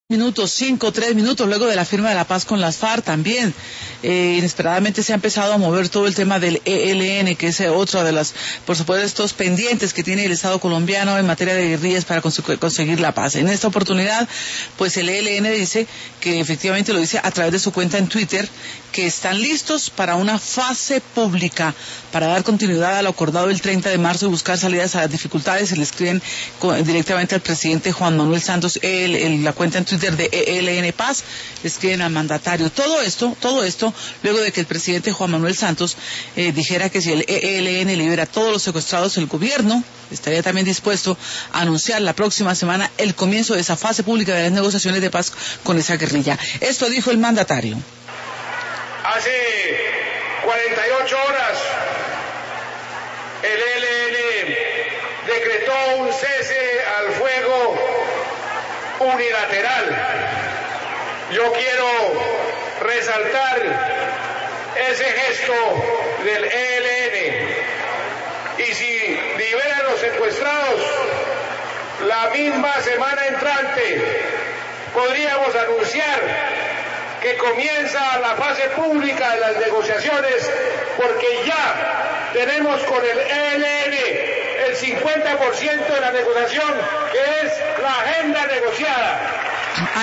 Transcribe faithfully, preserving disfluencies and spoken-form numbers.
Minutos, cinco, tres minutos luego de la firma de la paz con las FARC también. Eh, inesperadamente se ha empezado a mover todo el tema del E L N, que es otra de las, por supuesto, estos pendientes que tiene el Estado colombiano en materia de guerrillas para cons conseguir la paz. En esta oportunidad, pues el E L N dice que efectivamente lo dice a través de su cuenta en Twitter, que están listos para una fase pública para dar continuidad a lo acordado el treinta de marzo y buscar salidas a las dificultades. Se le escriben directamente al presidente Juan Manuel Santos, el, el, la cuenta en Twitter de E L N Paz, le escriben al mandatario. Todo esto, todo esto, luego de que el presidente Juan Manuel Santos eh, dijera que si el E L N libera a todos los secuestrados, el gobierno estaría también dispuesto a anunciar la próxima semana el comienzo de esa fase pública de las negociaciones de paz con esa guerrilla. Esto dijo el mandatario. Hace cuarenta y ocho horas el E L N decretó un cese al fuego unilateral. Yo quiero resaltar ese gesto del E L N, y si liberan los secuestrados la misma semana entrante podríamos anunciar que comienza la fase pública de las negociaciones, porque ya tenemos con el E L N el cincuenta por ciento de la negociación, que es la agenda negociada.